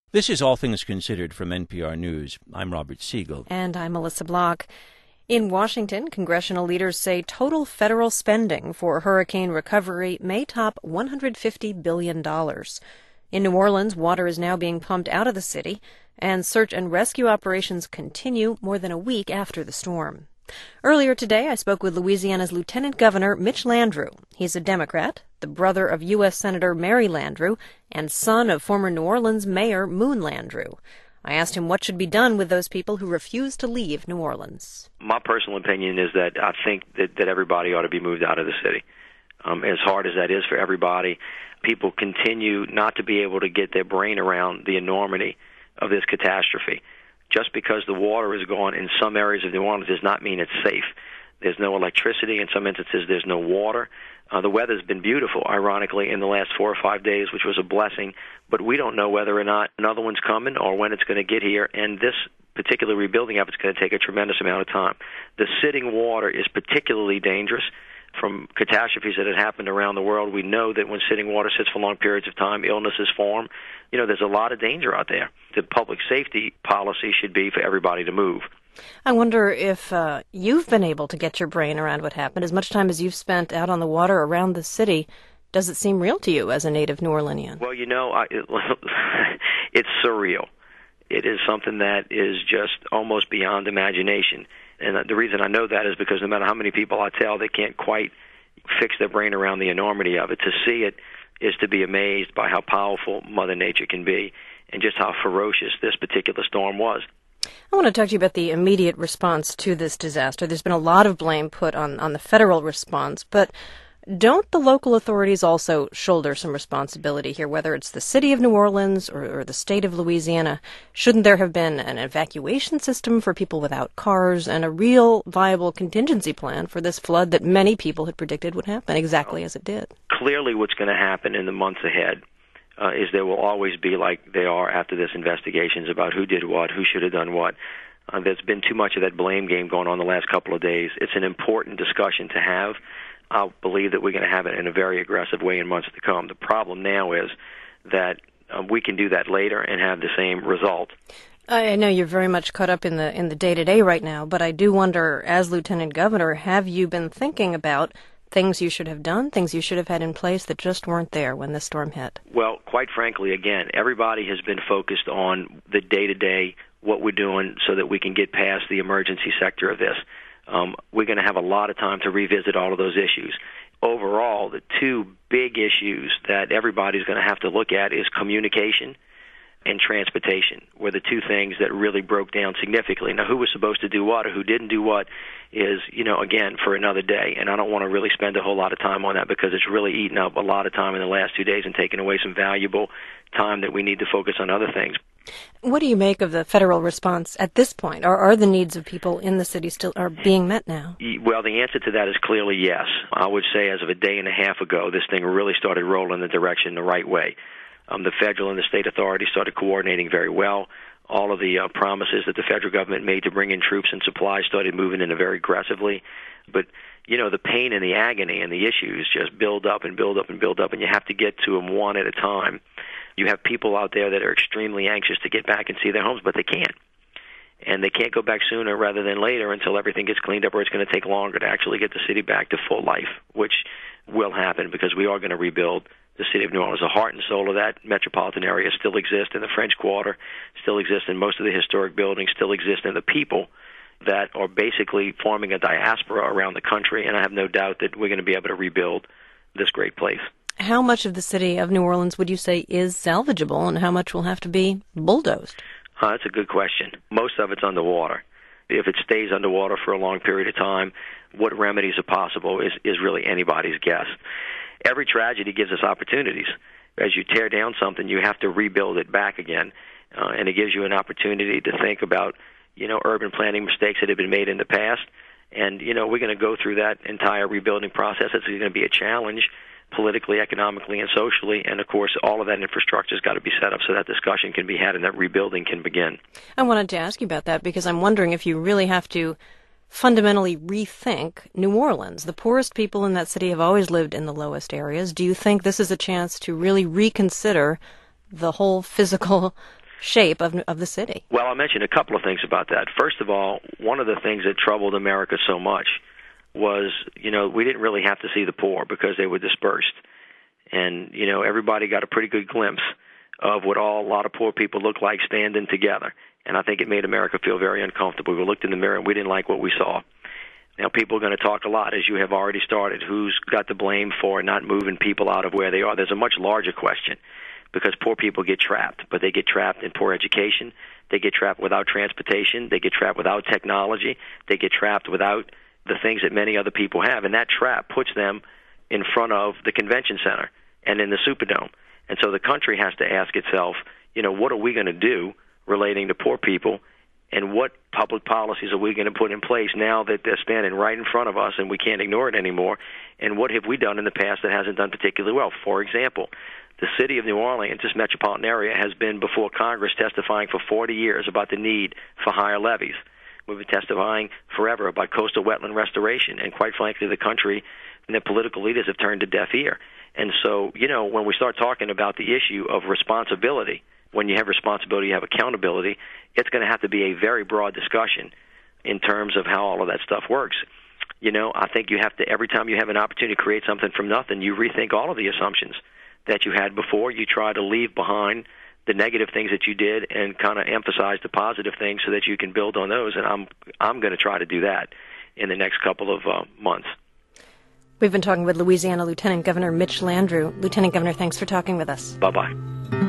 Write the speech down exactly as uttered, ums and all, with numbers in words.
This is All Things Considered from N P R News. I'm Robert Siegel. And I'm Melissa Block. In Washington, congressional leaders say total federal spending for hurricane recovery may top one hundred fifty billion dollars. In New Orleans, water is now being pumped out of the city, and search and rescue operations continue more than a week after the storm. Earlier today, I spoke with Louisiana's Lieutenant Governor Mitch Landrieu. He's a Democrat, the brother of U S Senator Mary Landrieu, and son of former New Orleans Mayor Moon Landrieu. I asked him what should be done with those people who refuse to leave New Orleans. My personal opinion is that I think that, that everybody ought to be moved out of the city. Um, as hard as that is for everybody, people continue not to be able to get their brain around the enormity of this catastrophe. Just because the water is gone in some areas of New Orleans does not mean it's safe. There's no electricity. In some instances, there's no water. Uh, the weather's been beautiful, ironically, in the last four or five days, which was a blessing. But we don't know whether or not another one's coming or when it's going to get here. And this particular rebuilding effort is going to take a tremendous amount of time. The sitting water is particularly dangerous. From catastrophes that have happened around the world, we know that when sitting water sits for long periods of time, illnesses form. You know, there's a lot of danger out there. The public safety policy should be for everybody to move. I wonder if uh, you've been able to get your brain around what happened. As much time as you've spent out on the water around the city, does it seem real to you as a native New Orleanian? Well, you know, I, it, it's surreal. It is something that is just almost beyond imagination. And the reason I know that is because no matter how many people I tell, they can't quite fix their brain around the enormity of it. To see it is to be amazed by how powerful Mother Nature can be and just how ferocious this particular storm was. I want to talk to you about the immediate response to this disaster. There's been a lot of blame put on, on the federal response, but don't the local authorities also shoulder some responsibility here, whether it's the city of New Orleans or, or the state of Louisiana? Shouldn't there have been an evacuation system for people without cars and a real viable contingency plan for this flood that many people had predicted would happen exactly as it did? Clearly what's going to happen in the months ahead uh, is there will always be, like they are after this, investigations about who did what, who should have done what. Uh, there's been too much of that blame game going on the last couple of days. It's an important discussion to have. I believe that we're going to have it in a very aggressive way in months to come. The problem now is that um, we can do that later and have the same result. I know you're very much caught up in the in the day-to-day right now, but I do wonder, as Lieutenant Governor, have you been thinking about things you should have done, things you should have had in place that just weren't there when the storm hit? Well, quite frankly, again, everybody has been focused on the day-to-day, what we're doing so that we can get past the emergency sector of this. Um, we're going to have a lot of time to revisit all of those issues. Overall, the two big issues that everybody's going to have to look at is communication and transportation, were the two things that really broke down significantly. Now, who was supposed to do what or who didn't do what is, you know, again, for another day. And I don't want to really spend a whole lot of time on that because it's really eaten up a lot of time in the last two days and taken away some valuable time that we need to focus on other things. What do you make of the federal response at this point? Are, are the needs of people in the city still are being met now? Well, the answer to that is clearly yes. I would say as of a day and a half ago, this thing really started rolling in the direction the right way. Um, the federal and the state authorities started coordinating very well. All of the uh, promises that the federal government made to bring in troops and supplies started moving in very aggressively. But, you know, the pain and the agony and the issues just build up and build up and build up, and you have to get to them one at a time. You have people out there that are extremely anxious to get back and see their homes, but they can't. And they can't go back sooner rather than later until everything gets cleaned up, or it's going to take longer to actually get the city back to full life, which will happen because we are going to rebuild the city of New Orleans. The heart and soul of that metropolitan area still exists in the French Quarter, still exists in most of the historic buildings, still exist in the people that are basically forming a diaspora around the country, and I have no doubt that we're going to be able to rebuild this great place. How much of the city of New Orleans would you say is salvageable, and how much will have to be bulldozed? Uh, that's a good question. Most of it's underwater. If it stays underwater for a long period of time, what remedies are possible is, is really anybody's guess. Every tragedy gives us opportunities. As you tear down something, you have to rebuild it back again, uh, and it gives you an opportunity to think about, you know, urban planning mistakes that have been made in the past. And, you know, we're going to go through that entire rebuilding process. It's going to be a challenge politically, economically, and socially. And, of course, all of that infrastructure has got to be set up so that discussion can be had and that rebuilding can begin. I wanted to ask you about that because I'm wondering if you really have to fundamentally rethink New Orleans. The poorest people in that city have always lived in the lowest areas. Do you think this is a chance to really reconsider the whole physical shape of of the city. Well, I'll mention a couple of things about that. First of all, one of the things that troubled America so much was, you know, we didn't really have to see the poor because they were dispersed. And, you know, everybody got a pretty good glimpse of what all a lot of poor people look like standing together. And I think it made America feel very uncomfortable. We looked in the mirror and we didn't like what we saw. Now, people are going to talk a lot, as you have already started, who's got the blame for not moving people out of where they are. There's a much larger question, because poor people get trapped, but they get trapped in poor education. They get trapped without transportation. They get trapped without technology. They get trapped without the things that many other people have. And that trap puts them in front of the convention center and in the Superdome. And so the country has to ask itself, you know, what are we going to do relating to poor people, and what public policies are we going to put in place now that they're standing right in front of us and we can't ignore it anymore, and what have we done in the past that hasn't done particularly well? For example, the city of New Orleans, this metropolitan area, has been before Congress testifying for forty years about the need for higher levees. We've been testifying forever about coastal wetland restoration, and quite frankly, the country and the political leaders have turned a deaf ear. And so, you know, when we start talking about the issue of responsibility, when you have responsibility, you have accountability, it's going to have to be a very broad discussion in terms of how all of that stuff works. You know, I think you have to, every time you have an opportunity to create something from nothing, you rethink all of the assumptions that you had before. You try to leave behind the negative things that you did and kind of emphasize the positive things so that you can build on those. And I'm I'm going to try to do that in the next couple of uh, months. We've been talking with Louisiana Lieutenant Governor Mitch Landrieu. Lieutenant Governor, thanks for talking with us. Bye-bye.